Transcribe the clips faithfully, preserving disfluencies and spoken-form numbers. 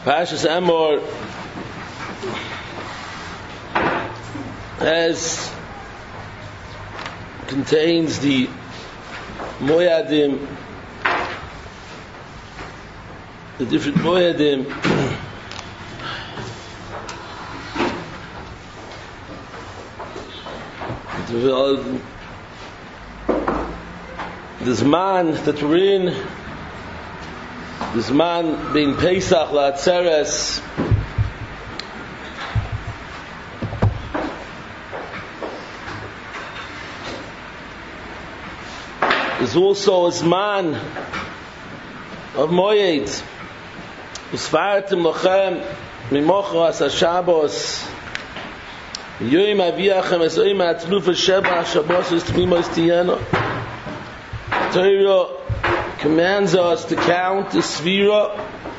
Parshas Emor as contains the Moyadim, the different Moyadim. This man that we're in, this man being Pesach La'atzeres, is also a man of Moyed, Usfartim Lochem, Mimocho Asa Shabbos, Yoim Aviachem, Esoim Atzluf Sheba, Shabbos is Tmimos Tiyena. Torah commands us to count the Sfira,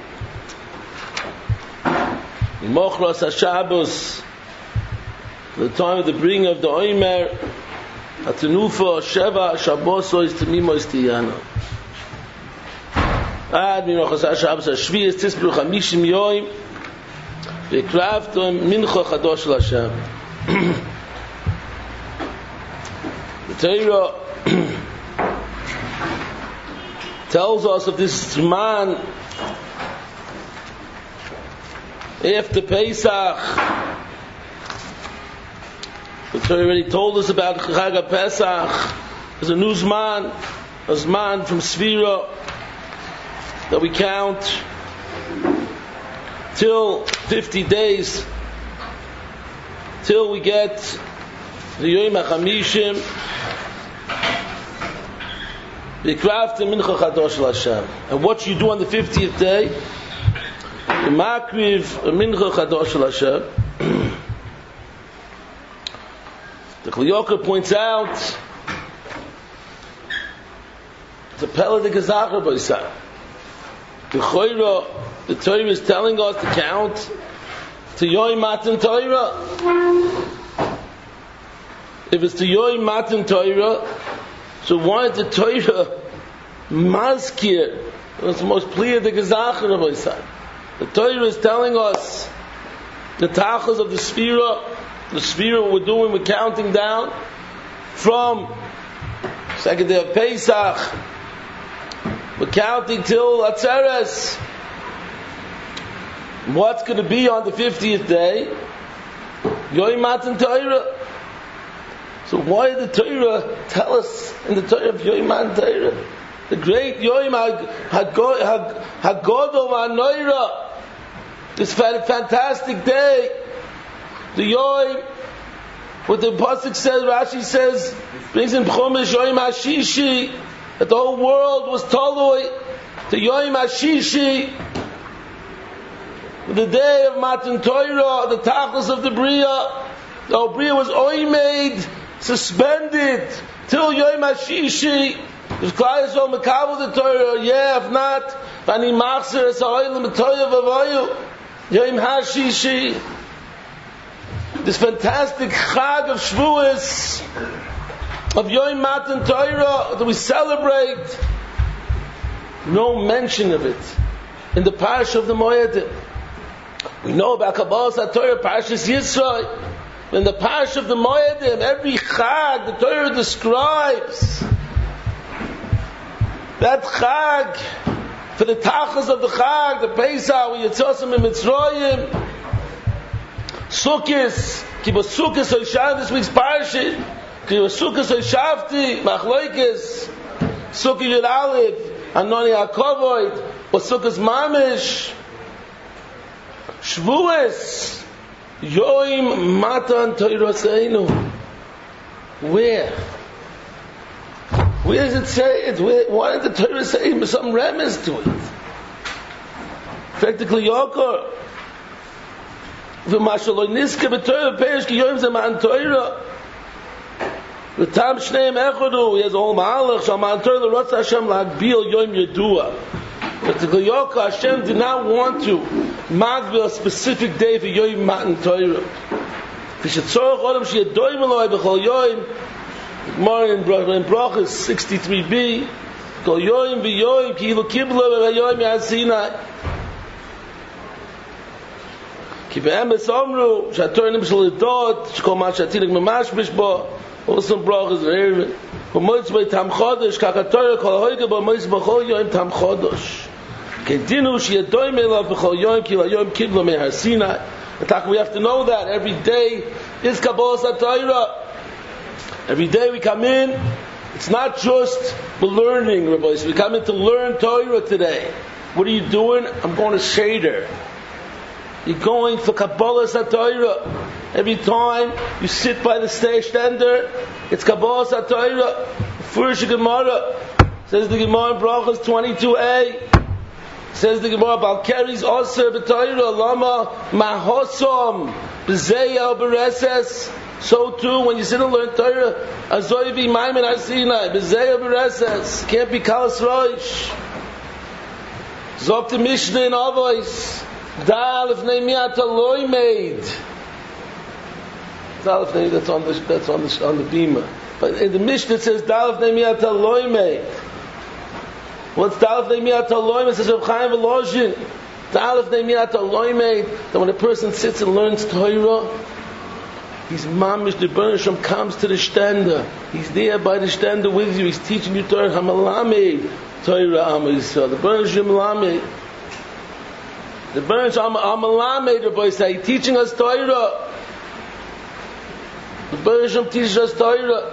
Mimocho Asa Shabbos, the time of the bringing of the Oimer, Atanufa Sheva Shabbos is Tmimos Tiyana. Ad Minochas Shabbos Shvi Tisbru Chamishim Yoim Vekraftom Mincha Chadosh LaShem. The Torah tells us of this man after Pesach. The Torah already told us about Chag HaPesach. There's a newsman, a man from Sfira that we count till fifty days, till we get the Yom HaChamishim, the Kraft and Mincha Chadosh LaShem. And what you do on the fiftieth day, the Makriv Mincha Chadosh LaShem. The Kli Yakar points out the Pele de Gezacher Boisar. The Choyra, the Torah is telling us to count to Yom Matan Torah. If it's to Yom Matan Torah, so why is the Torah Mazkir? It's the most clear the Gezacher Boisar. The Torah is telling us the Tachas of the Sfira. The Sfira we're doing, we're counting down from second day of Pesach. We're counting till Atzeres. What's going to be on the fiftieth day? Yom Matan Torah. So why did the Torah tell us in the Torah of Yom Matan Torah? The great Yom HaGodol HaNoira. This fantastic day. The Yom, what the Pasuk says, Rashi says, brings in Chumash Yom HaShishi, that the whole world was Toloi, the Yom HaShishi, the day of Matan Torah, the Tachlis of the Bria, the whole Bria was oimed, suspended, till Yom HaShishi, if Klal Yisrael Mekabel the Torah, yeah, if not, Vani Machzer Es HaOilim Torah V'Avoyu, Yom HaShishi, this fantastic Chag of Shavuos, of Yom Matan Torah that we celebrate, no mention of it in the Parsha of the Moedim. We know about Kabbalah HaTorah, Parshas Yisro. In the Parsha of the Moedim, every Chag, the Torah describes that Chag, for the Tachas of the Chag, the Pesach, we Yitzosim in Mitzrayim, Sukkis, Kibbutz Sukkis Oishav, this week's Parashah, Kibbutz Sukkis Oishavti, Machloikis, Sukkis Yud Aleph, Anoni HaKovoid, or Sukkis Mamish, Shavuos, Yom Matan Torah Seinu. Where? Where does it say it? Where, why did the Torah say some remez to it? Practically Yakar. V'mashaloi niske b'Torah perish ki Yom ze Matan Torah. V'tam shneim echodu. He has a whole mahalach. Shal Matan Torah l'rotz Hashem l'agbil Yom Yedua. Practically Yakar, Hashem did not want to magbil a specific day for Yom Matan Torah. V'shetzorach odom she'yadoim eloi b'chol Yom. More in Brachas sixty-three b. Kol Yom v'Yom ki ilu kibla v'Yom Yad Sinai. Ki be'emes omru, she'ator nimshal lidot, shekol ma she'atinik memashbish bo, also brachas v'ervin. V'moitz bei tam chodosh, kakator kol hoige b'moitz b'chol yoim tam chodosh. Kedinu she'yadoim elav b'chol yoim, ki l'yoim kidlo mehar Sinai. We have to know that every day is Kabbalas HaTorah. Every day we come in, it's not just the learning, Rabbi. We come in to learn Torah today. What are you doing? I'm going to Seder. You're going for Kabbalas HaTorah. Every time you sit by the stage tender, it's Kabbalas HaTorah. First Gemara says the Gemara in Brachos twenty-two a. Says the Gemara about carries also the Torah lama mahosom b'zeya bereses. So too, when you sit and learn Torah, azoy vi maimin arsinai b'zeya bereses can't be kalas roish. Zok the Mishnah in Avos dal if neimiat aloy made. Dal if neimiat that's on the that's on the on the bima. But in the Mishnah it says dal if neimiat aloy made. What's Dalef Neimiat Aloim? It says Reb Chaim Volozhin. Dalef Neimiat Aloim, that when a person sits and learns Torah, he's mamish, the Rebbeinu Shem comes to the stender. He's there by the stender with you. He's teaching you Torah. Hamalamed Torah Am Yisrael. The Rebbeinu Shem Lamed. The Rebbeinu Shem Amalamed, the boy say, teaching us Torah. The Rebbeinu Shem teaches us Torah.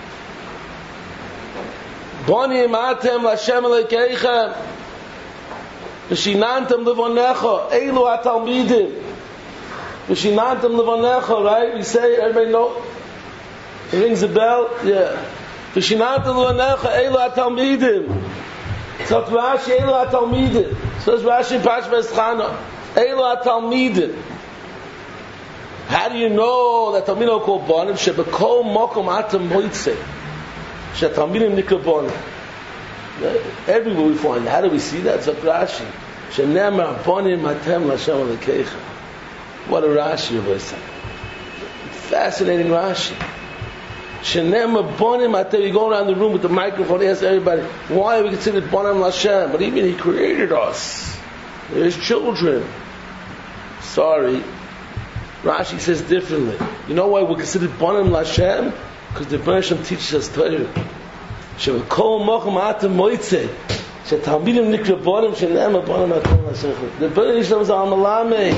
Bonim atem Lashem Elokeichem V'shinantem levonecha Eilu haTalmidim V'shinantem levonecha, right? We say, everybody know? It rings a bell? Yeah. V'shinantem levonecha Eilu haTalmidim. So Rashi, Eilu haTalmidim. So Rashi Pashmas Chana, Eilu haTalmidim. How do you know that Talmidim are called Bonim? Shebekol mokom atem moitze. Shetalmidim nikabon. Everywhere we find. How do we see that? It's a Rashi. Shenemar bonim atem Lashem Elokeichem. What a Rashi of us. Fascinating Rashi. Shenemar bonim atem. You go around the room with the microphone, ask everybody, why are we considered bonim Lashem? But even He created us. We're His children. Sorry. Rashi says differently. You know why we're considered bonim Lashem? Because the Rebbeinu Shem teaches us Torah. Shevakol mocham atem moitze. Shetalmidim nikra bonim shene'ema bonim atem Lashem. The Rebbeinu Shem is al-malame.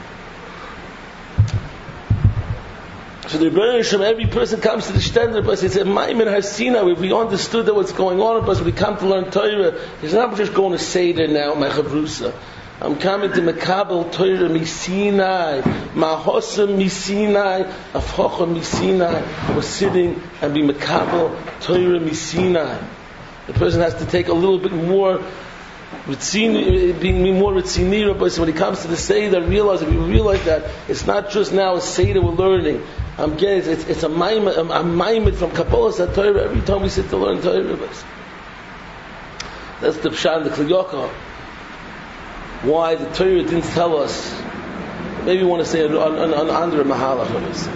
So the Rebbeinu Shem, every person comes to the stender, but he said, Maimin Harsina, if we understood that what's going on, but we come to learn Torah, he's not just going to say there now, my chavrusa. I'm coming to Mekabel Torah Misinai, Mahosam Misinai, Afhocha Misinai. We're sitting and be Mekabel Torah Misinai. The person has to take a little bit more, ritzini, being more ritzini, but when he comes to the Seder, realize if you realize that it's not just now a Seder we're learning. I'm getting it's, it's a maimed, a maimed from Kabbalas HaTorah every time we sit to learn Torah. That's the Pshat and the Kliyokah. Why the Torah didn't tell us. Maybe you want to say an under mahalach of us.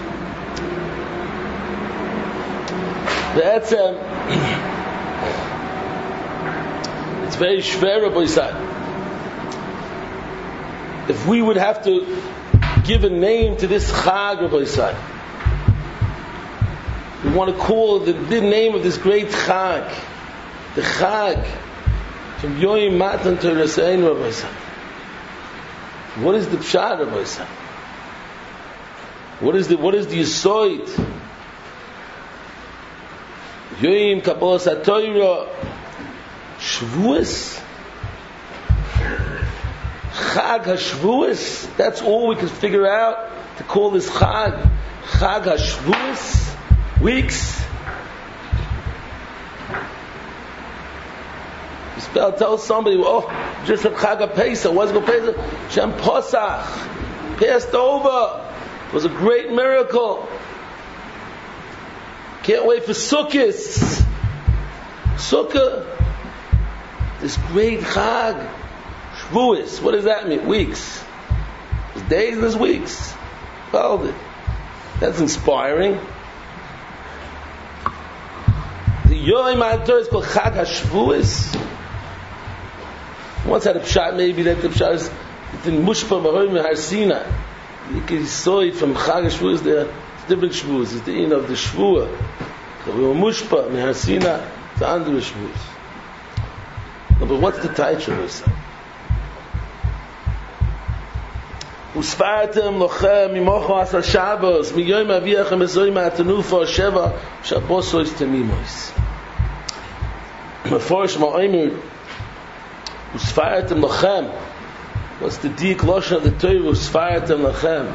That's um, it's very shver, Rabbi Yisrael. If we would have to give a name to this Chag, Rabbi Yisrael, we want to call the, the name of this great Chag, the Chag. From Yoim Matan to Rasayin, Rabbi Yisrael. What is the Pshat, Rabbi Yisrael? What is the what is the Yisoid? Yoim Kabbalas HaTorah Shavuos Chag HaShavuos. That's all we can figure out to call this Chag. Chag HaShavuos. Weeks. Tell somebody, oh, just a Chag Pesach, what's going Pesach? Shem Posach, passed over. It was a great miracle. Can't wait for Sukkot. Sukkah, this great Chag, Shavuos. What does that mean? Weeks. There's days, there's weeks. Followed it. That's inspiring. The Yom HaTorah is called Chag HaShavuos. Once had a pshat, maybe that the pshat is in Mushpa Mahoim Har Sinai. You can saw it from Chag Shavuos. There are different Shavuos. It's the end of the Shavuot. So we were Mushpa Har Sinai. It's the under Shavuos. No, but what's the title of this? Usfartem lochem mimocho asar Shabbos miyoyim aviachem ezoyim atanufa sheva Shabbosos temimois. Meforish ma'omer Usfartem lochem. What's the deep lashon of the Torah? Usfartem lochem.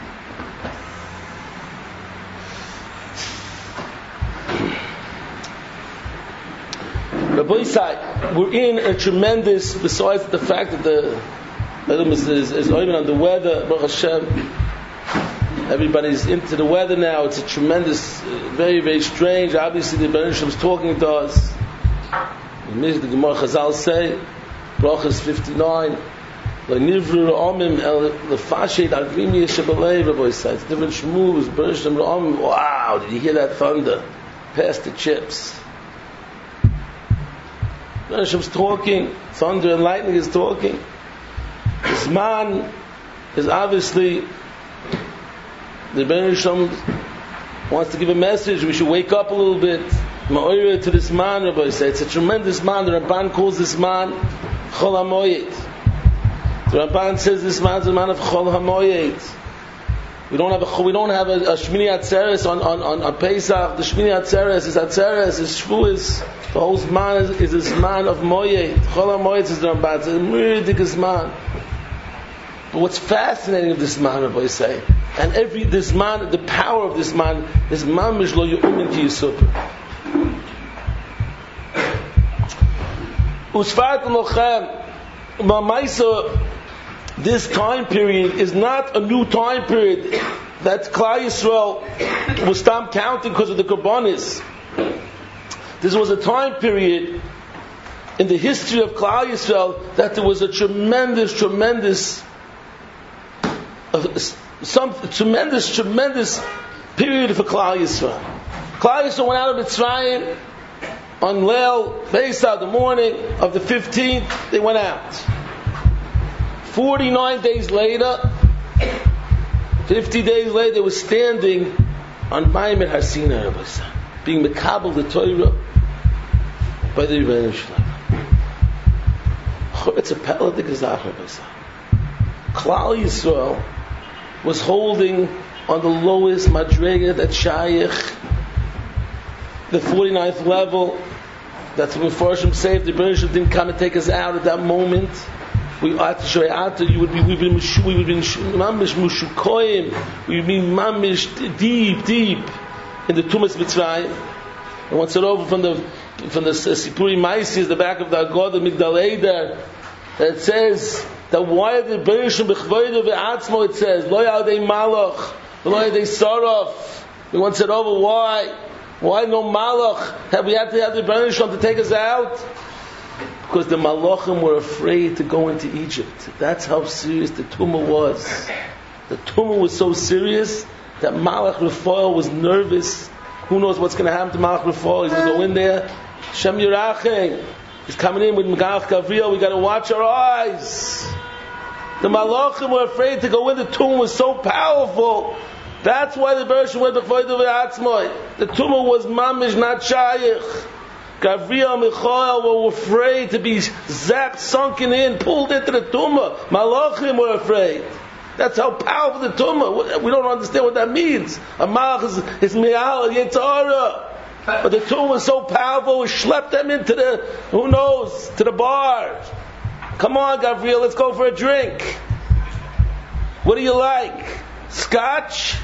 Rabbi Yisai, we're in a tremendous, besides the fact that the Adam is, is, is even on the weather, Baruch Hashem, everybody's into the weather now. It's a tremendous, uh, very, very strange. Obviously, the Rebbeinu Shem is talking to us. The Gemara Chazal say, Brachas fifty-nine, L'nivru ra'omim el l'fashet al-vimi yeshabalei, Rabbi Yisai. It's different shmuz, Rebbeinu Shem ra'omim. Wow, did you hear that thunder? Pass the chips. Rebbeinu Shem's talking, thunder and lightning is talking. This man is obviously, the Rebbeinu Shem wants to give a message. We should wake up a little bit. Ma'oyer to this man, Rabbi say. It's a tremendous man. The Ramban calls this man Chol HaMoyed. The Ramban says this man is a man of Chol HaMoyed. We don't have a we don't have a, a Shmini Atzeres on, on, on, on Pesach. The Shmini Atzeres is Atzeres, is Shavuos. The whole man is, is this man of Moyed. Chol HaMoyed is the Ramban. It's a ridiculous man. But what's fascinating of this man, Rabbi say, and every this man, the power of this man, is mamish lo yu'min ki yisupr. Usfat lochem, ma'maisa. This time period is not a new time period that Klal Yisrael will stop counting because of the Korbanos. This was a time period in the history of Klal Yisrael that there was a tremendous, tremendous. Uh, some tremendous, tremendous period for Klal Yisrael. Klal Yisrael went out of Mitzrayim on Leil Pesach, the morning of the fifteenth. They went out. Forty-nine days later, fifty days later, they were standing on Maimed Har Sinai, being mekabel the Torah by the Rebbeinu Shalom. It's a peladik azach, Rabbi. Klal Yisrael was holding on the lowest madrega that Shayach, the forty-ninth level. That's when Farshim saved the Rebbeinu didn't come and take us out at that moment. We had to show out. You would be, we would be, we would be mamish mushukoyim. We would be mamish deep, deep in the Tumas Mitzrayim. And once it over from the from the Sipuri Maisis, the back of the Agod of Migdal Eder, that says that why the Bereshim b'chvoidu v'atzmo, it says lo yadei malach, lo yadei saraf. We once it over why why no malach? Have we had to have the Bereshim to take us out? Because the Malachim were afraid to go into Egypt. That's how serious the Tumah was. The Tumah was so serious that Malach Raphael was nervous. Who knows what's going to happen to Malach Raphael? He's going to go in there. Shem Yerachim. He's coming in with Megalach Gavriel. We got to watch our eyes. The Malachim were afraid to go in. The Tumah was so powerful. That's why the Bereshim went to Chvoidu v'atzmoi. The Tumah was mamish, not shayich. Gavriel, Michael were afraid to be zapped, sunken in, pulled into the Tumah. Malachim were afraid. That's how powerful the Tumah. We don't understand what that means. A Malach is, is Mi'al, Yetzirah. But the Tumah was so powerful, we schlepped them into the, who knows, to the bar. Come on, Gavriel, let's go for a drink. What do you like? Scotch?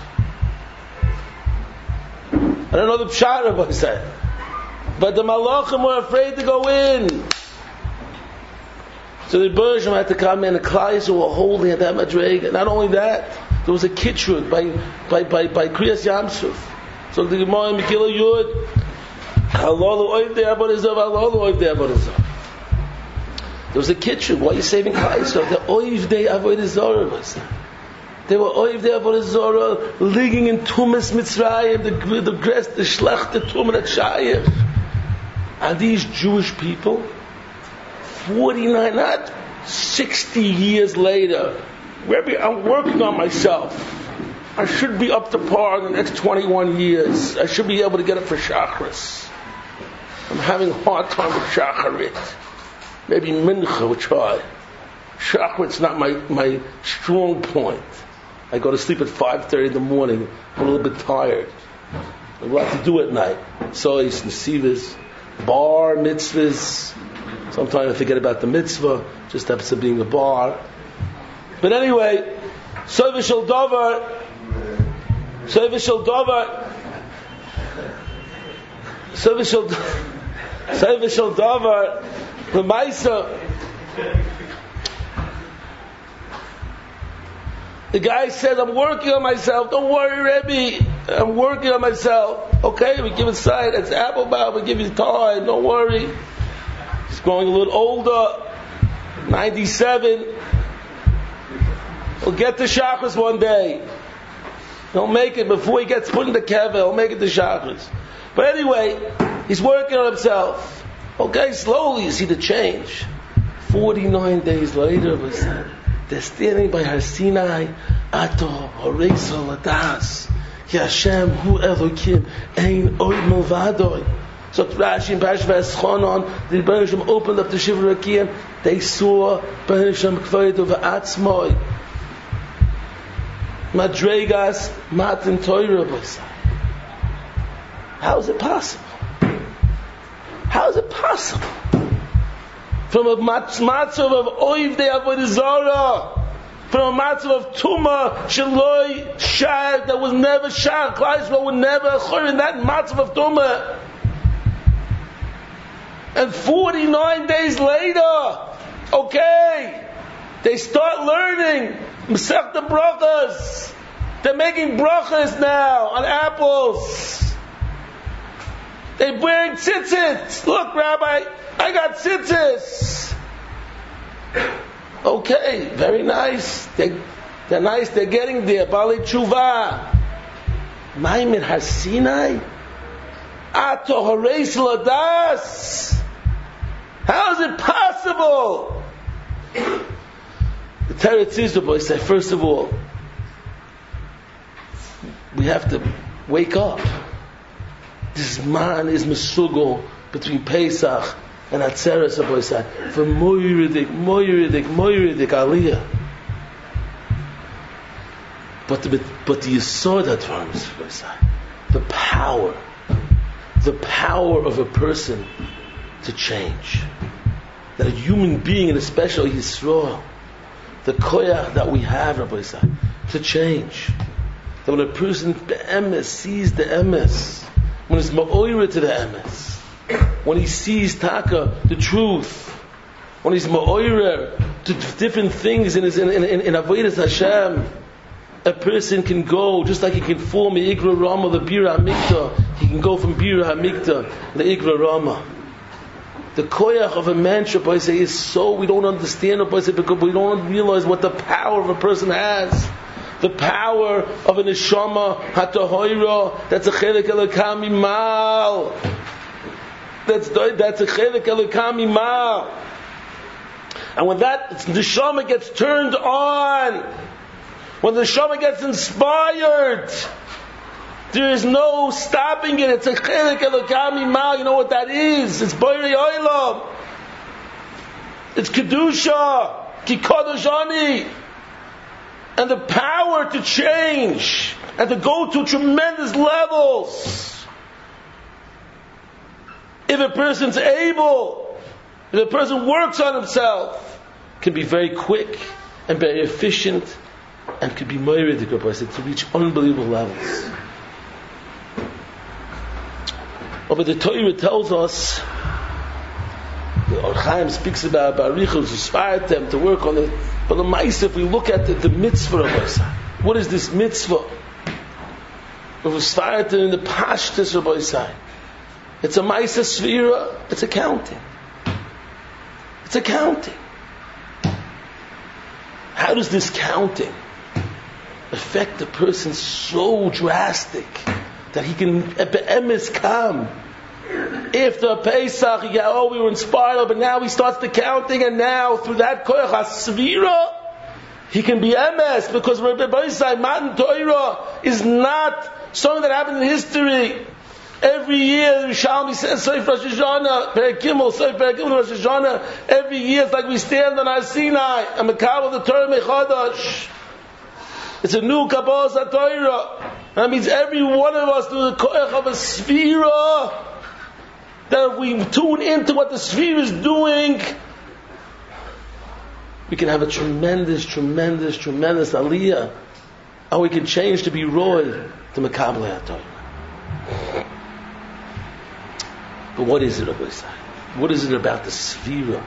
I don't know the pshat, but I said. But the Malachim were afraid to go in. So the Bereshim had to come in. The Klal Yisrael were holding at that madrega. Not only that, there was a kitrut by by by by Kriyas Yamsuf. So the Gemara in Megillah Yud, Halalu oivdei avodah halalu oivdei avodah. There was a kitrut. Why are you saving Klal Yisrael? The oivdei avodah zarah. They were oivdei avodah zarah, living in Tumas Mitzrayim, the the grass, the shlech, the Tumah that shayich. And these Jewish people, forty-nine, not sixty years later, Rebbe, I'm working on myself. I should be up to par in the next twenty-one years. I should be able to get it for Shachris. I'm having a hard time with Shacharit. Maybe Mincha will try. Shacharit's not my, my strong point. I go to sleep at five thirty in the morning. I'm a little bit tired. I have a lot to do at night. Sois, Nesivas, bar, mitzvahs. Sometimes I forget about the mitzvah. Just happens to being a bar. But anyway, Sovish Shel Dover, Sovish Shel Dover, Sovish Shel Sovish Shel Dover, the Maisa. The guy said, I'm working on myself. Don't worry, Rebbe. I'm working on myself. Okay, we give a sign. It's apple bow. We give you time. Don't worry. He's growing a little older. ninety-seven. He'll get to Shachris one day. He'll make it before he gets put in the kever. He'll make it to Shachris. But anyway, he's working on himself. Okay, slowly you see the change. forty-nine days later, they're standing by Har Sinai. Ato Horeisol Adas Ki Hashem Hu Elokim Ein Oid Milvadoi. So Rashi and Parashat V'Eschanon, the Rebbeinu Shem opened up the Shivra Rakiyim. They saw Rebbeinu Shem Kvodo V'Atzmoi Madregas Matan Torah B'Sai. How is it possible? How is it possible? From a matzav of oivdei avodah zarah, from a matzav of tuma sheloi shad that was never shad, Klal Yisrael would never occur in that matzav of tuma. And forty-nine days later, okay, they start learning Masechta Brachas. They're making brachas now on apples. They bring tzitzit. Look, Rabbi, I got tzitzis. Okay, very nice. They, they're nice. They're getting there. Bali tshuva. Maimin Har Sinai. Ato Horeis Ladas. How is it possible? The Teretz Yisrael say, first of all, we have to wake up. This man is mesugo between Pesach and Atzeres Aboisai for moiridik, moiridik, moiridik aliyah. But the but the Yesod Advarim, the power, the power of a person to change, that a human being, and especially Yisrael, the koyach that we have, Rabbi Isai, to change. That when a person be'emes sees the emes, when it's ma'oira to the emes, when he sees taka, the truth, when he's ma'oira to different things in his in in, in, in avodas Hashem, a person can go just like he can form the Igra Rama, the Bira Hamikta. He can go from Bira Hamikta, the Igra Rama. The koyach of a man, Shabbai say, is so we don't understand it, because we don't realize what the power of a person has. The power of a neshama hatahoira, that's a chelik elokam mimal. That's that's a chelik elokam mimal. And when that neshama gets turned on, when the neshama gets inspired, there is no stopping it. It's a chelik elokam mimal. You know what that is? It's boirei olam. It's kedusha, ki kadosh ani. And the power to change and to go to tremendous levels. If a person's able, if a person works on himself, can be very quick and very efficient and can be moiridik to reach unbelievable levels. But the Torah tells us, the Or Chaim speaks about Barichel to inspire them to work on it. But the Ma'aseh, if we look at the, the mitzvah of Ma'aseh, what is this mitzvah? Of inspired in the Pashtus of Ma'aseh. It's a Ma'aseh Sfira, it's accounting. It's accounting. How does this counting affect a person so drastic that he can be'emes come After Pesach, he got, oh, we were inspired, but now he starts the counting, and now through that koyach hasvira, he can be M S, because Rabbi Beisai, Matan Torah is not something that happened in history. Every year, the Rishalmi says, Seif Rosh Hashanah, Perek Gimel, Seif Perek Gimel Rosh Hashanah. Every year, it's like we stand on our Sinai, and Mekabel the Torah Mechadash. It's a new Kabbalah SaTorah. That means every one of us, through the koyach of a Sphira, that if we tune into what the Sphira is doing, we can have a tremendous, tremendous, tremendous aliyah, and we can change to be roy to Mekabel HaTorah. But what is it, Rabbi Yisai? What is it about the Sphira?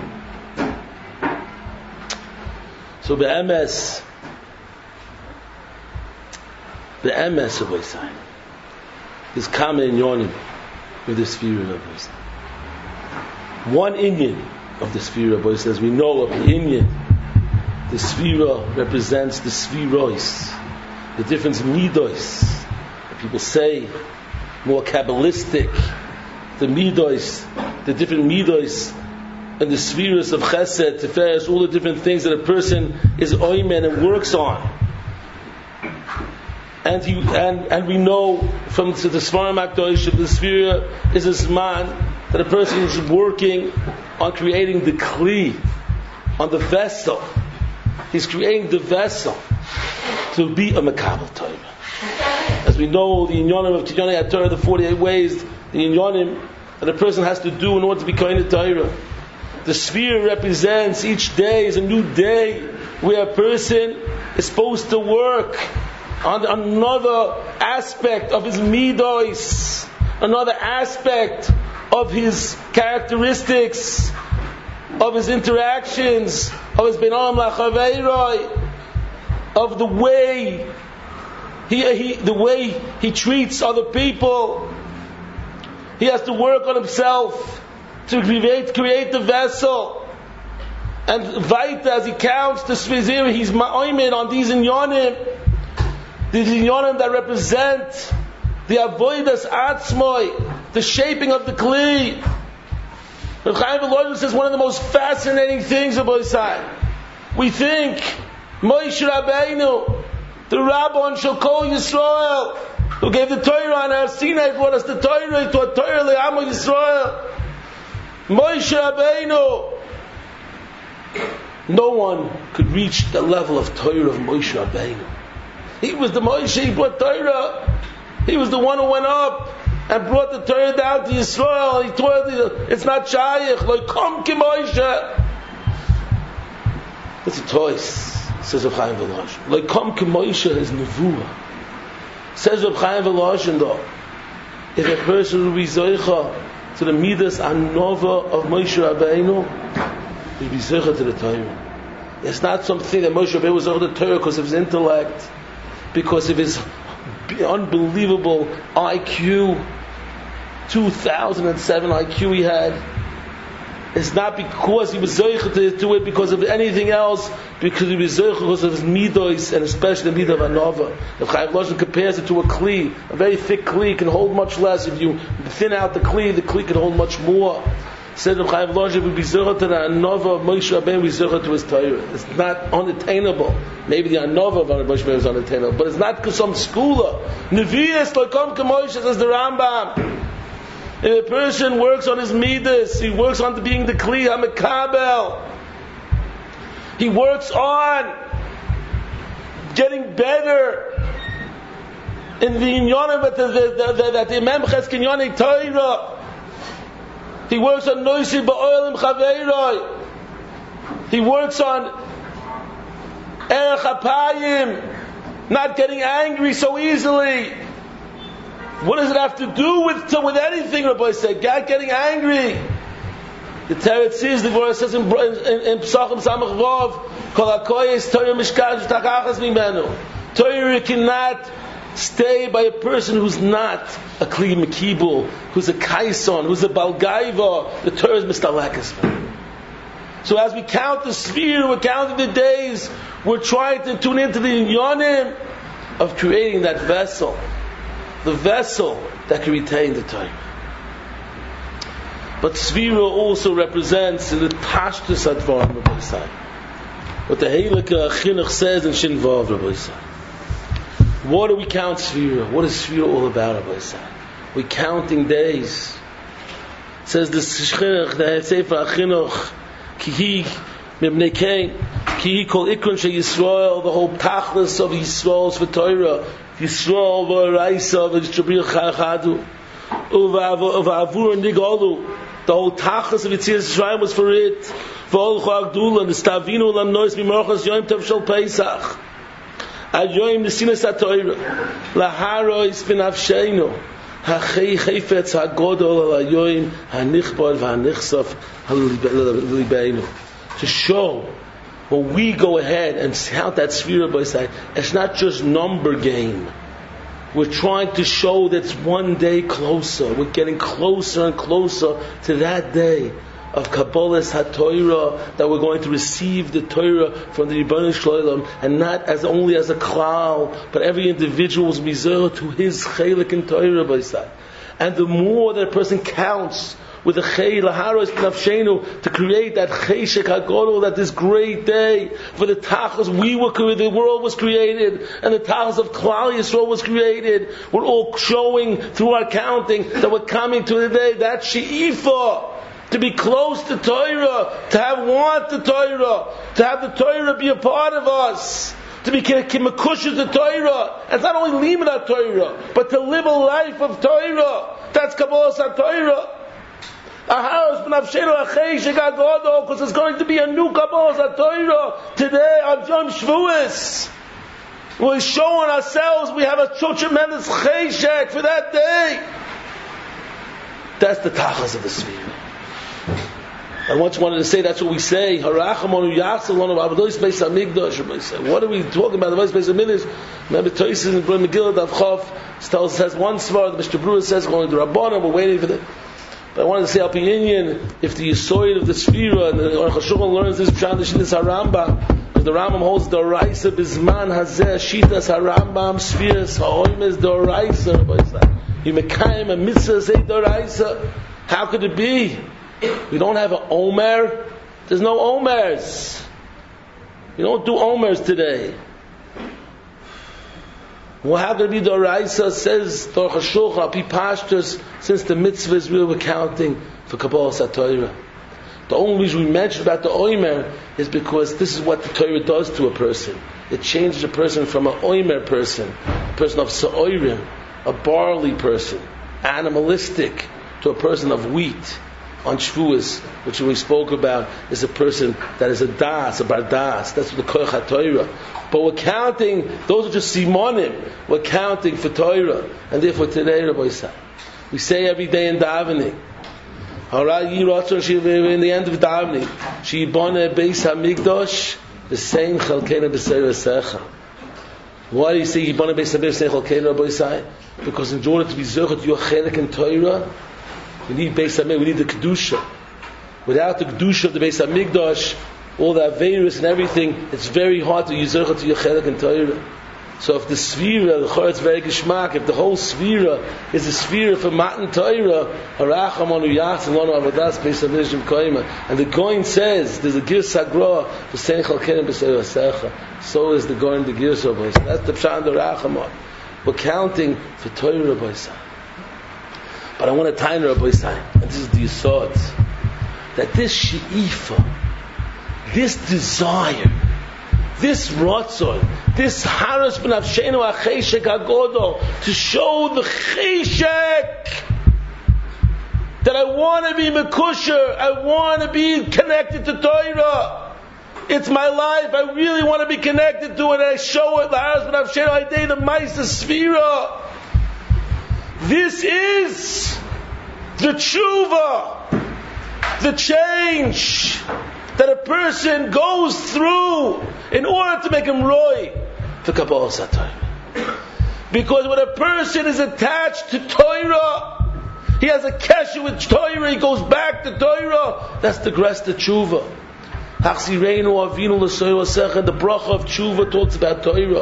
So the M S, the M S of Rabbi Yisai, is common in Yonim with the Sphira of Rabbi Yisai. One Inyan of the Sphira, Rabbi Yisai, as we know of the Inyan, the Sphira represents the Sphirois, the different Midos. People say, more Kabbalistic, the Midos, the different Midos, and the spheres of Chesed, Tiferes, all the different things that a person is oimen and works on. And he, and and we know from the Svarim HaKadosh, the sphere is a man that a person is working on creating the Kli, on the vessel. He's creating the vessel to be a Mekabel Torah. As we know, the Inyonim of Tidyonei HaTorah, the forty-eight ways, the Inyonim that a person has to do in order to be Kohen Torah. The sphere represents each day is a new day where a person is supposed to work on another aspect of his midos, another aspect of his characteristics, of his interactions, of his ben adam lachaveiroi, of the way he, he the way he treats other people. He has to work on himself to create, create the vessel. And Vaita, as he counts the Svizir, he's ma'oimed on these inyonim, these inyonim that represent the avodas atzmoi, the shaping of the kli. Reb Chaim Volozhin says one of the most fascinating things about Yisai. We think Moshe Rabbeinu, the Rabbon shall call Yisrael, who gave the Torah on our Sinai, brought us the Torah, to a Torah le'amo Yisrael. Moshe Rabbeinu. No one could reach the level of Torah of Moshe Rabbeinu. He was the Moshe, he brought Torah. He was the one who went up and brought the Torah down to Yisrael. He told you, it's not Shayach, like come ki Moshe. It's a toys, says Reb Chaim Volozhin. Like come ki Moshe is Nevuah. Says Reb Chaim Volozhin though, if a person will be Zoicha to the Midas Anova of Moshe Rabbeinu, he'll be Zoicha to the Torah. It's not something that Moshe Rabbeinu was Zoicha to the Torah because of his intellect, because of his unbelievable I Q, two thousand seven I Q he had. It's not because he was Zoicha to do it because of anything else, because he was Zoicha because of his Midos, and especially the Midah of Anova. If Chaim Volozhin compares it to a Kli, a very thick Kli can hold much less. If you thin out the Kli, the Kli can hold much more. Said Reb Chaim Volozhin would be Zoicha to the Anova of Moshe Rabbeinu, be Zoicha to his Torah. It's not unattainable. Maybe the Anova of Moshe Rabbeinu is unattainable, but it's not because some schooler. Nevi'as lokom k'Moshe, says the Rambam. If a person works on his midas, he works on being the Kli HaMekabel. He works on getting better in the inyonim that the, the, the, that the Imam Cheskin Yonei Torah. He works on Noisi Ba'olim Chaveiroi. He works on Erech HaPayim, not getting angry so easily. What does it have to do with with anything? Rabbi said, God getting angry. The Teretz says, the Gemara says in in Pesachim Samach Vav, Kol HaKoyes Torah Mishkan Shtachachas Mimenu. Torah cannot stay by a person who's not a Kli Mekibul, who's a Kaison, who's a Balgaiva. The Torah is Mistalakas. So as we count the sphere, we're counting the days, we're trying to tune into the Inyonim of creating that vessel. The vessel that can retain the Torah. But Sfira also represents in the Tashtus Advarim, Rabbi Yisai. What the Heilika Chinuch says in Shin Vav, Rabbi Yisai. What do we count Sfira? What is Sfira all about, Rabbi Yisai? We're counting days. It says the Chinuch, the Sefer Chinuch, Ki Mibnei Kain, Ki Kol Ikron She Yisrael, the whole Tachlis of Yisrael's for Torah, Yisrael v'Oraisa v'Jibril Chachadu, Uva'avur Nigalu. The whole Tachlis of Yitzias Yisrael was for it. V'ol Chagdula, and the Stavinu Lam Nois B'Morchas Yom Tov Shel Pesach. Ad Yom Nesinas HaTorah. Laharois B'Nafsheinu. Hachei Chayfetz HaGodol Al Hayoim HaNichbar V'HaNichsaf HaLibeinu. To show when we go ahead and count that Sfira by side, it's not just number game. We're trying to show that it's one day closer. We're getting closer and closer to that day of Kabbalas HaTorah, that we're going to receive the Torah from the Rebbeinu Shloim, and not as only as a klal, but every individual's mizah to his chelik in Torah by side. And the more that a person counts with the Chei Laharos B'Nafshenu to create that Cheshek HaGodol, that this great day for the Tachos we were created, the world was created, and the Tachos of Klal Yisrael was created. We're all showing through our counting that we're coming to the day, that She'ifah, to be close to Torah, to have want the Torah, to have the Torah be a part of us, to be kimekushas the Torah. And it's not only limit at Torah, but to live a life of Torah. That's Kabbalas HaTorah. Because there's going to be a new Kabbalas HaTorah today on Yom Shavuos. We're showing ourselves we have a so tremendous cheshek for that day. That's the tachas of the Sfira. I once wanted to say that's what we say. What are we talking about? The Vice Base of Midrash. Remember, Toysin and Brother Megillah Dav Chof tells says one svar. The Mister Brewer says going to Rabbana. We're waiting for the. But I wanted to say, Al Pi Inyan, if the Yisoid of the Sfira, and the Aruch HaShulchan learns this Pshat the Shittas HaRambam, because the Rambam holds the Oraisa Bizman Hazeh Shittas HaRambam Sfiras HaOimes the Oraisa. You mekayim a mitzvah say the Oraisa. How could it be? We don't have an Omer. There's no Omers. We don't do Omers today. Well, how could it be the Oraisa says the Aruch HaShulchan Al Pi Pashtus, since the mitzvahs we were counting for Kabbalas HaTorah. The only reason we mentioned about the Omer is because this is what the Torah does to a person. It changes a person from an Omer person, a person of Sa'orim, a barley person, animalistic, to a person of wheat. On Shavuos, which we spoke about, is a person that is a das, a bardas. That's what the Koach HaTorah. But we're counting, those are just simonim. We're counting for Torah. And therefore today, Rabbi Yisai, we say every day in davening, in the end of davening, Shibone Beis HaMikdash, the same Chalkeina B'Seir Secha. Why do you say Yibone Beis HaMikdash, Chalkeina, Rabbi Yisai? Because in order to be Zochet your Chelik in Torah, we need Beis HaMikdash, we need the Kedusha. Without the Kedusha of the Beis HaMikdash, all the Averis and everything, it's very hard to use Zercha to Yechelik and Torah. So if the Sfira, the Chor, it's very Geshmak, if the whole Sfira is a Sfira for Matan Torah, Haracham Anu Yachs and Lano Avadas Beis HaMikdash Koima. And the Goin says, there's a Gir Sagra, B'Sein Chalkein B'Seir Vasecha. So is the Goin the Gir Sagra. That's the Pshat and the Rachamon. We're counting for Torah B'Seir. But I want to tie Rabbi Yisai, and this is the Yisod, that this she'ifa, this desire, this rotzon, this haros b'nafshenu ha'cheshek hagodol, to show the cheshek that I want to be mekusher, I want to be connected to Torah. It's my life. I really want to be connected to it. And I show it. The haros b'nafshenu ha'idei the ma'isa sfira. This is the tshuva, the change that a person goes through in order to make him roy for Kabbalas HaTorah. Because when a person is attached to Torah, he has a kesher with Torah, he goes back to Torah, that's the Gresta Tshuva. The bracha of Tshuva talks about Torah.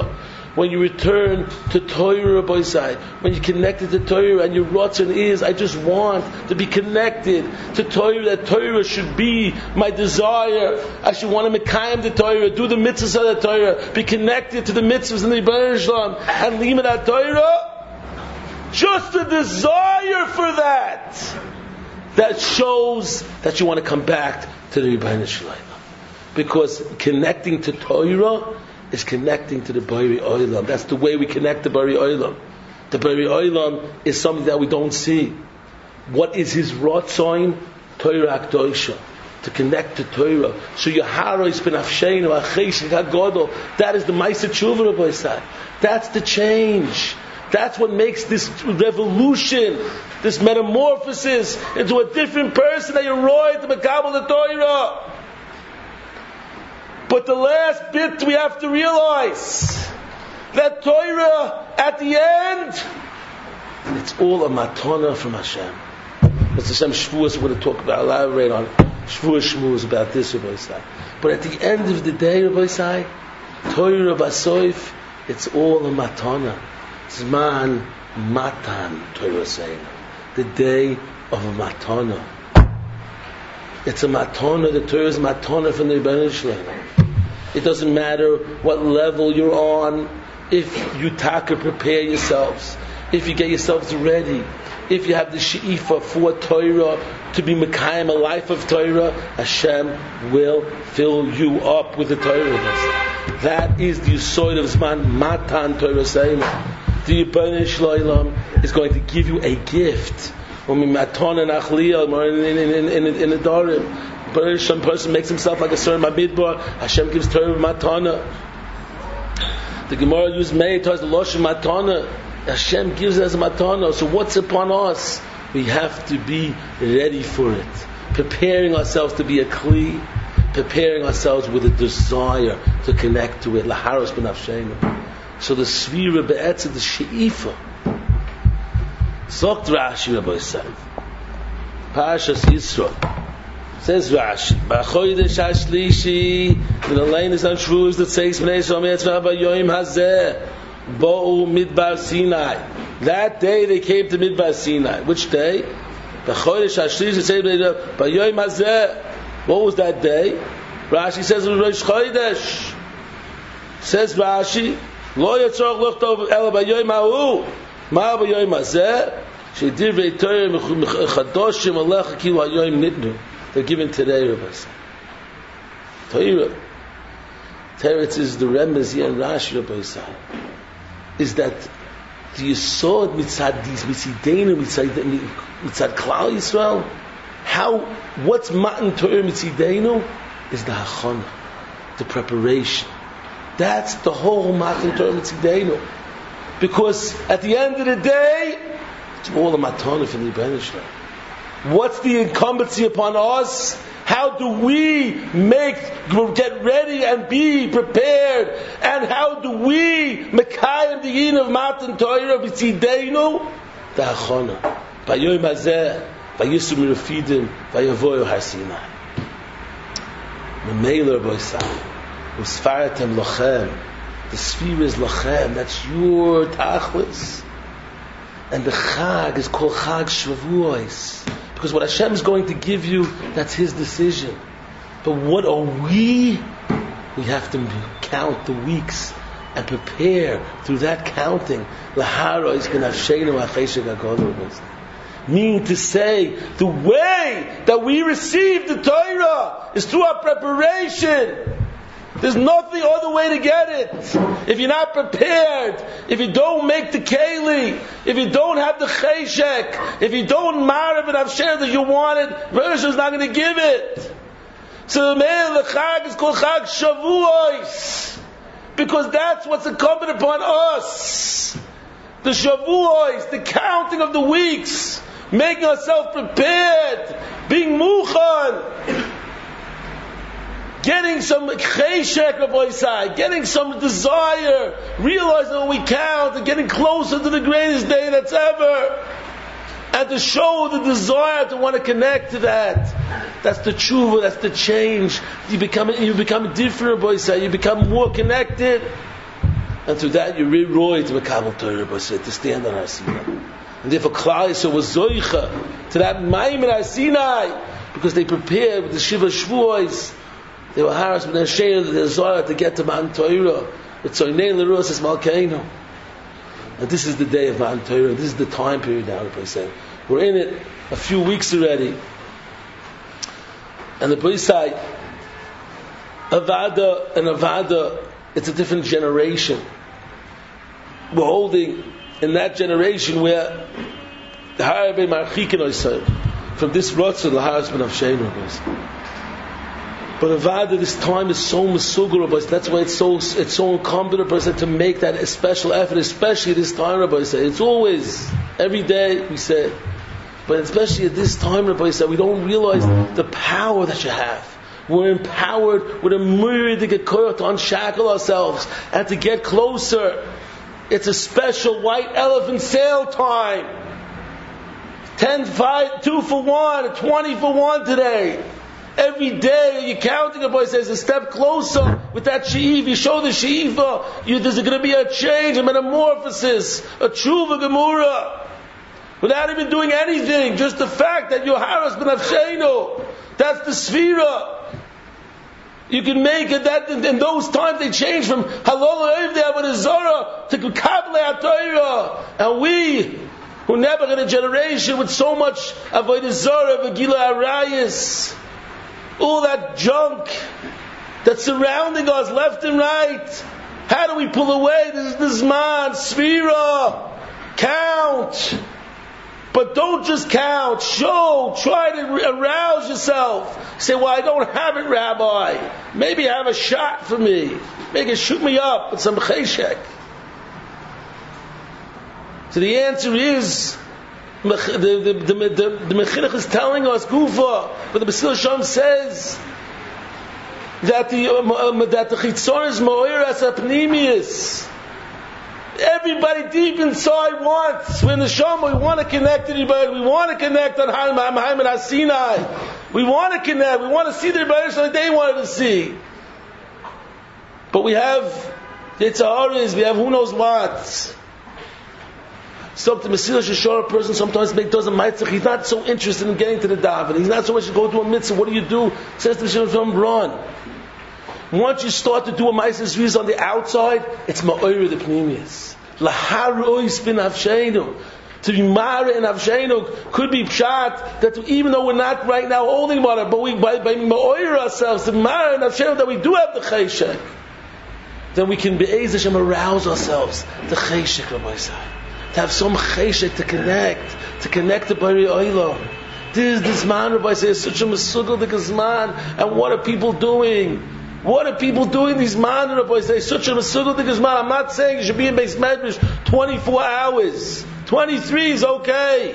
when you return to Torah, Rabbi Isai, when you're connected to Torah, and your rotzen is, I just want to be connected to Torah, that Torah should be my desire. I should want to mekayim the Torah, do the mitzvahs of the Torah, be connected to the mitzvahs in the Rebbeinu Shalom, and limit that Torah. Just a desire for that. That shows that you want to come back to the Rebbeinu Shalom. Because connecting to Torah is connecting to the Bari Olam. That's the way we connect to Bari Olam. The Bari Olam is something that we don't see. What is his Ratzon? Torah Akdoisha. To connect to Torah. So your haro is benafsheinu, acheish hagodol. That is the Ma'aseh Tshuva, Rabbi Isai. That's the change. That's what makes this revolution, this metamorphosis into a different person that you're roy to Mekabel the Torah. But the last bit we have to realize that Torah at the end, it's all a matana from Hashem. That's Hashem Shavuos we're going to talk about, elaborate on Shavuos Shmuos about this, Rabbi Isai. But at the end of the day, Rabbi Isai, Torah Basoif, it's all a matana. Zman Matan Torah saying, the day of a matana. It's a matana. The Torah is matana from the Rebbeinu Shalom. It doesn't matter what level you're on. If you taka prepare yourselves, if you get yourselves ready, if you have the she'ifa for Torah to be mekayim a life of Torah, Hashem will fill you up with the Torah. That is the yesod of Zman Matan Torah saying. The Rebbeinu Shalom is going to give you a gift. When in in in the Darim, some person makes himself like a certain Mabidbar, Hashem gives Torah Matana. The Gemara uses Meir towards the Loshem Matana. Hashem gives it as a Matana. So what's upon us? We have to be ready for it, preparing ourselves to be a Kli, preparing ourselves with a desire to connect to it. Laharos b'nafsheinu. So the Svira be'etzah, the She'ifa. Zokt Rashi, Rabbi Isai. Parashas Yisro. Says Rashi, B'chodesh hashlishi, v'nalein is on Shavuos that says, B'nei Yisrael me'etzvah b'yoyim hazeh, bo'u midbar Sinai. That day they came to midbar Sinai. Which day? B'chodesh hashlishi, it says, b'yoyim hazeh. What was that day? Rashi says it was Rosh Chodesh. Says Rashi, Lo yatzorach lochtov ela b'yoyim ha'u, ma b'yoyim hazeh, shedivrei Torah chadoshim alecha kilu hayoyim nitnu. They're given today, Rabbi. Torah. Teretz is the remez here in Rashi, Rabbi Isai. Is that the yesod mitzad these mitzideinu mitzad mitzad Klal Yisrael? How? What's matan Torah mitzideinu? Is the hachana, the preparation. That's the whole matan Torah mitzideinu. Because at the end of the day, it's all a matana from the Rebbeinu Shalom. What's the incumbency upon us? How do we make, get ready and be prepared? And how do we mekayim the yin of matan Torah b'tzideinu? The hachana. V'yoyim hazeh, v'yisum mirafidim, v'yavoyu har Sinai. Memeiler boisai, u'sfaratem lochem. The sphere is lochem. That's your tachlis. And the chag is called chag Shavuos. Because what Hashem is going to give you, that's His decision. But what are we? We have to count the weeks and prepare through that counting. Meaning to say, the way that we receive the Torah is through our preparation. There's nothing other way to get it. If you're not prepared, if you don't make the keli, if you don't have the cheshek, if you don't marav and avsher that you wanted, Rosh is not going to give it. So the man, the chag is called chag Shavuos, because that's what's incumbent upon us. The Shavuos, the counting of the weeks, making ourselves prepared, being muchan. Getting some cheshek of Oisai, getting some desire, realizing that we count, and getting closer to the greatest day that's ever, and to show the desire to want to connect to that. That's the tshuva, that's the change. You become, you become different, Oisai. You become more connected. And through that, you re-roy to Mekabel Torah, to stand on Har Sinai. And therefore, Klal Yisrael was Zoicha to that Maim in Har Sinai, because they prepared with the Shiva Shvuos. They were harassed with their Shein, their Zohar to get to Matan Torah. With Zoynei L'Ruas Es Malkeinu. And this is the day of Matan Torah. This is the time period now, Rabbi said. We're in it a few weeks already. And the Rabbi said, Avada and Avada, it's a different generation. We're holding in that generation where the Harabei Marchikin Oisayim, from this Rotzah, the Haras Ben Avsheinu. But Avada, this time is so Mesugah, Rabbi. That's why it's so it's so incumbent, Rabbi, to make that a special effort, especially this time, Rabbi. It's always, every day, we say, but especially at this time, Rabbi, we don't realize the power that you have. We're empowered with a myriad to get koyach to unshackle ourselves and to get closer. It's a special white elephant sale time. Ten, five, two for one, twenty for one today. Every day you're counting, a boy says, a step closer with that she'iv. You show the she'iva, you, there's going to be a change, a metamorphosis, a tshuva gemura. Without even doing anything, just the fact that you're Haras Ben Avsheinu, that's the sphira. You can make it that in, in those times they changed from Halol Oivdei Avodah Zarah to Kablei HaTorah. And we, who never had a generation with so much Avodah Zarah, V'gila Arayis, all that junk that's surrounding us left and right, how do we pull away? This is the Zman, Sphira, count. But don't just count. Show. Try to arouse yourself. Say, well, I don't have it, Rabbi. Maybe have a shot for me. Maybe shoot me up with some cheshek. So the answer is, the the the, the, the Mechilach is telling us, Gufa, but the Basil Shem says that the uh, that the Chitzon is Moiras Apnimius. Everybody deep inside wants. We're in the Shama, we want to connect to everybody. We want to connect on Haim and Sinai. We want to connect. We want to see the Rebbeinu like they wanted to see. But we have Yetzaharis, we have who knows what. So the Mesilas Yesharim person sometimes make doesn't maitzach. He's not so interested in getting to the daven. He's not so much to go to a mitzvah. What do you do? Says the Shem, run. Once you start to do a ma'aser zriz on the outside, it's ma'oyer the pneumius. Laharois bin avsheinu. To be mara and avsheinu could be pshat that even though we're not right now holding water, but we by, by ma'oyer ourselves, the mara and avsheinu that we do have the cheshek, then we can be Hashem arouse ourselves the cheshek, Rabbi Say. To have some cheshek to connect, to connect to Bari Olam. This is this man, Rabbi Say, is such a mesugel the gazman, and what are people doing? What are people doing these man, Rabbi Say, such a mesugel the gazman? I'm not saying you should be in Beis Medrash twenty-four hours. twenty-three is okay.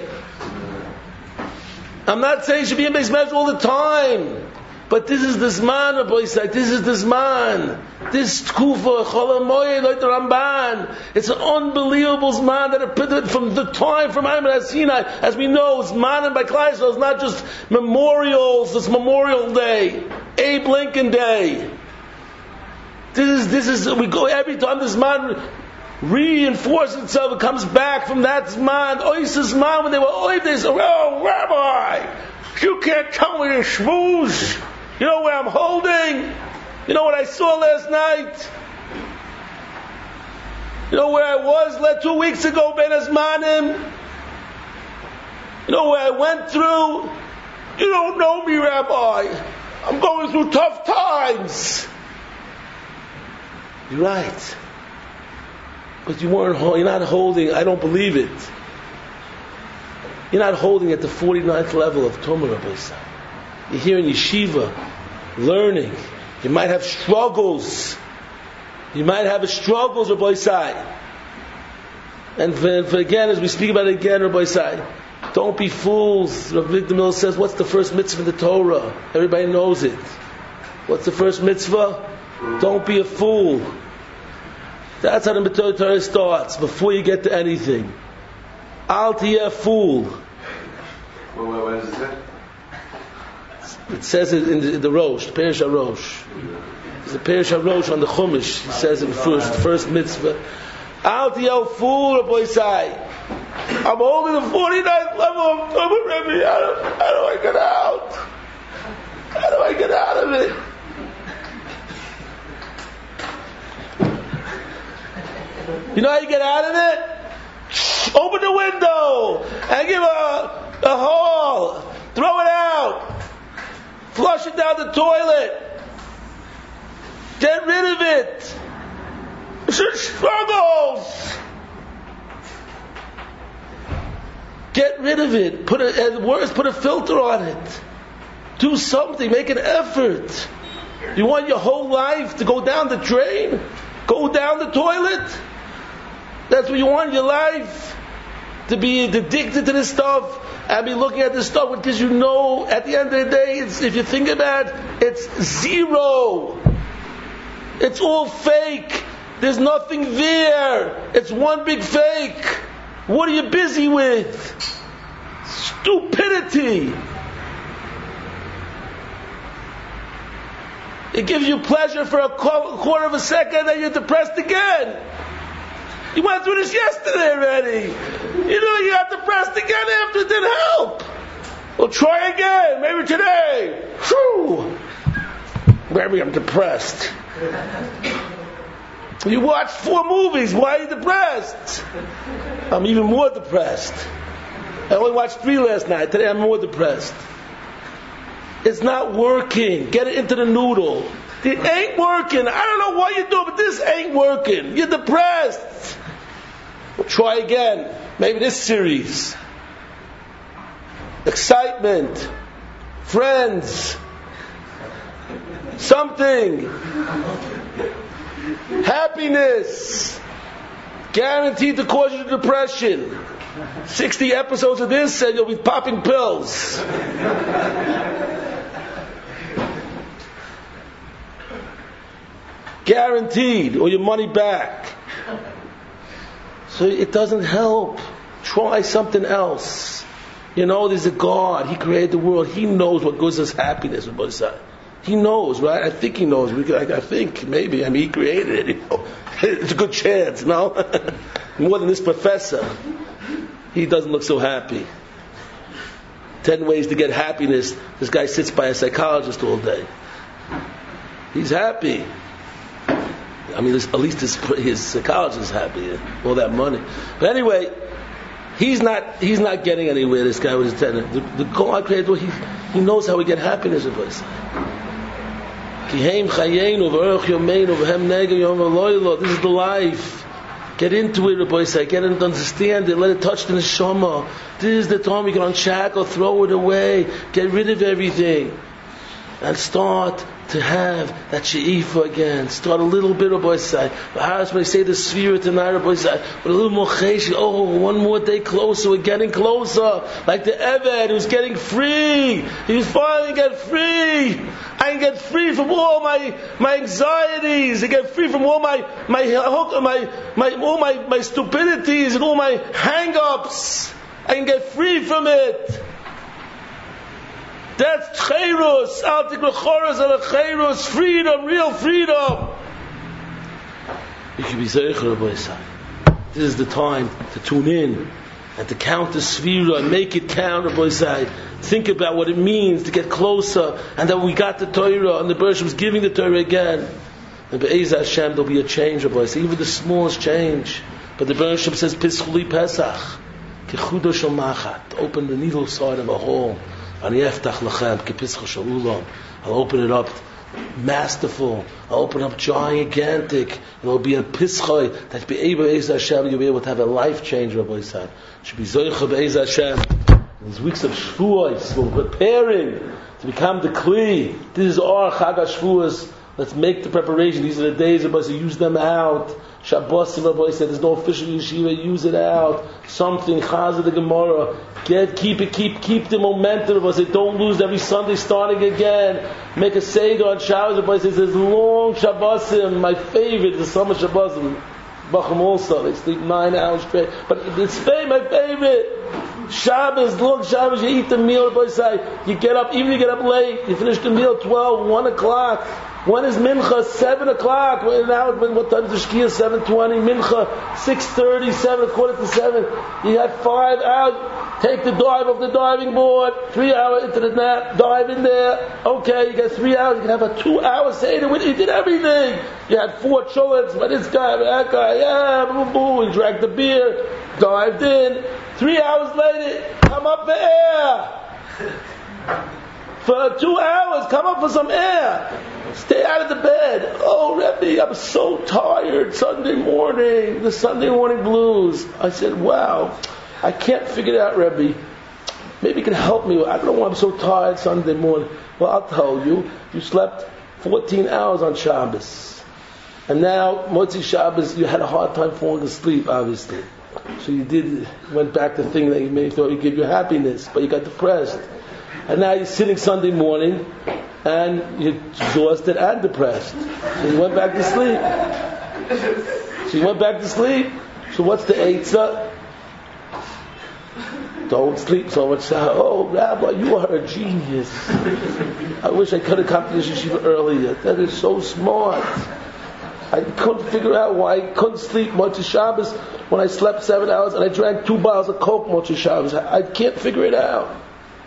I'm not saying you should be in Beis Medrash all the time. But this is this man, Rabbi Say, this is this man. This Tkufa, Cholamoye, like the Ramban. It's an unbelievable man that appeared from the time from Ayman Sinai. As we know, it's man by Klal Yisrael. It's not just memorials, it's Memorial Day, Abe Lincoln Day. This is, this is, we go every time this man reinforces itself, it comes back from that man, Oisis man, when they were Oiv, they said, oh, Rabbi, you can't tell me to schmooze. You know where I'm holding? You know what I saw last night? You know where I was let two weeks ago, Ben Azmanim? You know where I went through? You don't know me, Rabbi. I'm going through tough times. You're right. But you weren't, you're not holding, I don't believe it. You're not holding at the forty-ninth level of Tumah, Rabbi Say. You're here in yeshiva, learning. You might have struggles. You might have a struggles, Rabbi Say. And for, for again, as we speak about it again, Rabbi Say, don't be fools. Rabbi Victor Miller says, what's the first mitzvah in the Torah? Everybody knows it. What's the first mitzvah? Don't be a fool. That's how the Torah starts, before you get to anything. Al tiyeh fool. What, what is it? It says it in the, in the Rosh, the Perish HaRosh. There's a Perish HaRosh on the Chumash. It says it first, first mitzvah. Al tiyel fool, Rabbi Isai. I'm holding the forty-ninth level of Tumah Rebbe. How do, how do I get out? How do I get out of it? You know how you get out of it? Open the window and give a, a hole. Throw it out. Flush it down the toilet. Get rid of it. It's struggles. Get rid of it. Put a, at worst, put a filter on it. Do something. Make an effort. You want your whole life to go down the drain? Go down the toilet? That's what you want in your life? To be addicted to this stuff and be looking at this stuff because you know at the end of the day, it's, if you think about it, it's zero. It's all fake. There's nothing there. It's one big fake. What are you busy with? Stupidity. It gives you pleasure for a quarter of a second, then you're depressed again. You went through this yesterday already. You know you got depressed again after it didn't help. Well, try again. Maybe today. Whew. Maybe I'm depressed. You watched four movies. Why are you depressed? I'm even more depressed. I only watched three last night. Today I'm more depressed. It's not working. Get it into the noodle. It ain't working. I don't know what you do, but this ain't working. You're depressed. Well, try again. Maybe this series. Excitement. Friends. Something. Happiness. Guaranteed to cause you depression. Sixty episodes of this and you'll be popping pills. Guaranteed, or your money back. So it doesn't help. Try something else. You know, there's a God. He created the world. He knows what gives us happiness. He knows, right? I think He knows. I think, maybe. I mean, He created it. You know? It's a good chance, no? More than this professor. He doesn't look so happy. Ten ways to get happiness. This guy sits by a psychologist all day. He's happy. I mean, at least his, his psychologist is happy. All that money. But anyway, he's not he's not getting anywhere, this guy with his tenant. The, the God created, he, he knows how we get happiness with us. This is the life. Get into it, Rabbi Say. Get it, understand it. Let it touch the neshama. This is the time you can unshackle, throw it away, get rid of everything, and start to have that she'ifa again. Start a little bit, Rabbi Say. Perhaps when I say the sphere tonight, Rabbi Say, but a little more chesh. Oh, one more day closer. We're getting closer. Like the Eved who's getting free. He's finally get free. I can get free from all my my anxieties. I get free from all my my my my all my, my stupidities and all my hang-ups. I can get free from it. That's Chayrus, Altikrochoros, Alachayrus, freedom, real freedom. You can be Zeicher, Rabbi Yisai. This is the time to tune in and to count the Sfira and make it count, Rabbi Yisai. Think about what it means to get closer and that we got the Torah and the Bereshit was giving the Torah again. And Be'ezah Hashem, there'll be a change, Rabbi Yisai, even the smallest change. But the Bereshit says, Pischuli Pesach, Kechudo Shel Machat, open the needle side of a hole. I'll open it up masterful. I'll open up gigantic. It'll be a pischoi that be able to Hashem. You'll be able to have a life change, Rabbi Yisrael. Should be zoicha be'ez Hashem. These weeks of Shavuos, we're preparing to become the Kli. This is our Chag HaShavuos. Let's make the preparation. These are the days, Rabbi Yisrael, use them out. Shabbos, Rabbi said, there's no official yeshiva, use it out. Something, Chazah the Gemara. Get, keep it, keep, keep the momentum, Rabbi said, don't lose every Sunday starting again. Make a Seder on Shabbos, Rabbi says, there's long Shabbosim, my favorite, the summer Shabbosim. Bacham also, they sleep nine hours straight. But it's my favorite. Shabbos, long Shabbos, you eat the meal, boy say, you get up, even you get up late, you finish the meal twelve, one o'clock. When is Mincha? seven o'clock. Now, what time is the Shkia? seven twenty. Mincha, six thirty, seven, quarter to seven. You had five hours. Take the dive off the diving board. Three hours into the nap. Dive in there. Okay, you got three hours. You can have a two-hour Seder with you. You did everything. You had four chulets, but this guy, that guy, yeah, boo boo. He drank the beer. Dived in. Three hours later, come up for air. For two hours, come up for some air. Stay out of the bed. Oh, Rebbe, I'm so tired. Sunday morning, the Sunday morning blues. I said, wow, I can't figure it out, Rebbe. Maybe you can help me. I don't know why I'm so tired Sunday morning. Well, I'll tell you. You slept fourteen hours on Shabbos. And now, Motzi Shabbos, you had a hard time falling asleep, obviously. So you did, went back to the thing that you may thought would give you happiness, but you got depressed. And now you're sitting Sunday morning, and you're exhausted and depressed. So you went back to sleep. So you went back to sleep. So what's the eitzah? Don't sleep so much. Oh, Rabbi, you are a genius. I wish I could have come to this yeshiva earlier. That is so smart. I couldn't figure out why I couldn't sleep Motzei Shabbos when I slept seven hours and I drank two bottles of Coke Motzei Shabbos. I can't figure it out.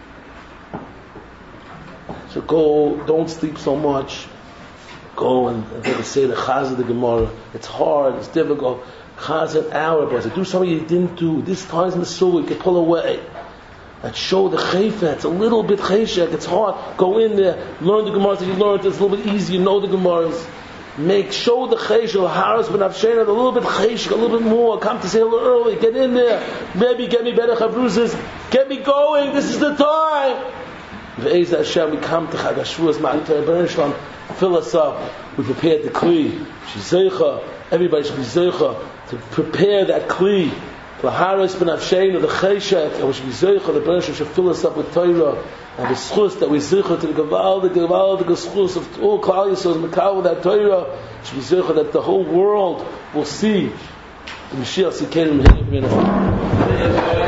So go, don't sleep so much. Go and, and say the Chaz of the Gemara. It's hard, it's difficult. Chaz an hour, but I do something you didn't do. This time's in the soul, you can pull away. And show the chayfet. It's a little bit chayshek, it's hard. Go in there, learn the Gemaras that you learned. It's a little bit easy, you know the Gemaras. Make, show the chayshek, haras ben avshena, a little bit chayshek, a little bit more. Come to say a little early, get in there. Maybe get me better chavruzas. Get me going, this is the time. Ve'ez Hashem, we come to Chag HaShavuos, Ma'an Torah B'nai Shalom, fill us up. We prepared the kli. Shizeicha, everybody should be zeicha to prepare that kli. The haras ben avshena, the chayshek, and we should be zeicha. The B'nai Shalom should fill us up with Torah and the schus that we zeicha to the gaval, the gaval, the schus of all Klal Yisrael, Mekabel that Torah. Should be zeicha that the whole world will see the Mashiach Tzidkeinu Mehem.